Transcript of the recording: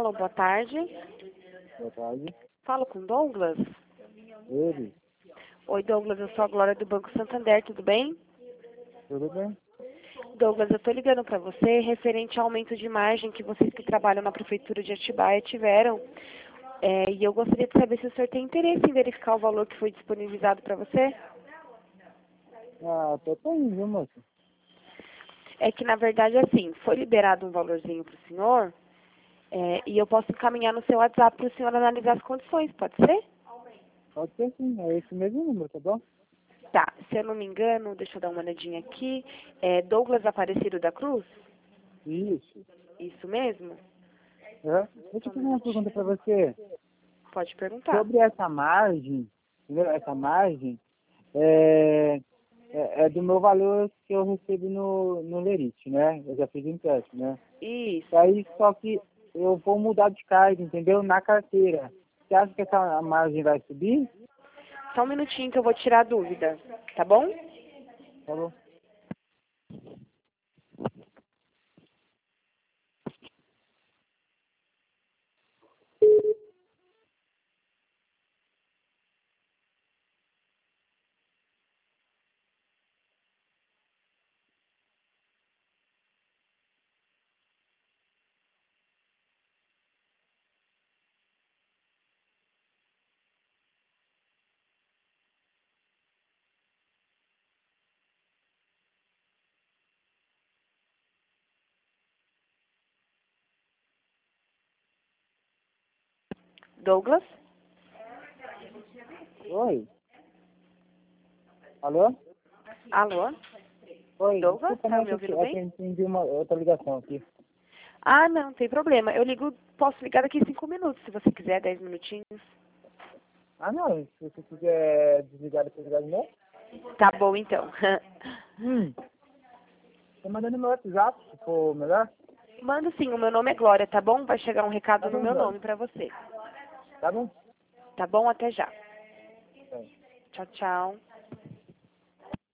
Alô, boa tarde. Boa tarde. Falo com Douglas. Ele? Oi, Douglas, eu sou a Glória do Banco Santander, tudo bem? Tudo bem? Douglas, eu estou ligando para você referente ao aumento de margem que vocês que trabalham na Prefeitura de Atibaia tiveram. E eu gostaria de saber se o senhor tem interesse em verificar o valor que foi disponibilizado para você. Ah, tô indo, viu, moça? É que, na verdade, assim, foi liberado um valorzinho para o senhor, e eu posso encaminhar no seu WhatsApp para o senhor analisar as condições, pode ser? Pode ser sim, é esse mesmo número, tá bom? Tá, se eu não me engano, deixa eu dar uma olhadinha aqui, é Douglas Aparecido da Cruz? Isso. Isso mesmo? É. Deixa eu fazer uma pergunta pra você. Pode perguntar. Sobre essa margem, entendeu? Essa margem é do meu valor que eu recebo no Lerite, né? Eu já fiz o empréstimo, né? Isso. Aí, só que eu vou mudar de cargo, entendeu? Na carteira. Você acha que essa margem vai subir? Só um minutinho que eu vou tirar a dúvida, tá bom? Tá bom. Douglas? Oi? Alô? Alô? Oi, Douglas, desculpa, tá né, me que ouvindo eu bem? entendi uma outra ligação aqui. Ah, não, tem problema. Eu ligo, posso ligar daqui 5 minutos, se você quiser, 10 minutinhos. Ah, não, se você quiser desligar depois ligar de novo. Tá bom, então. Tô mandando meu WhatsApp, se for melhor. Manda sim, o meu nome é Glória, tá bom? Vai chegar um recado Tá no bom, meu Glória. nome pra você. Tá bom? Tá bom? Até já. É. Tchau, tchau.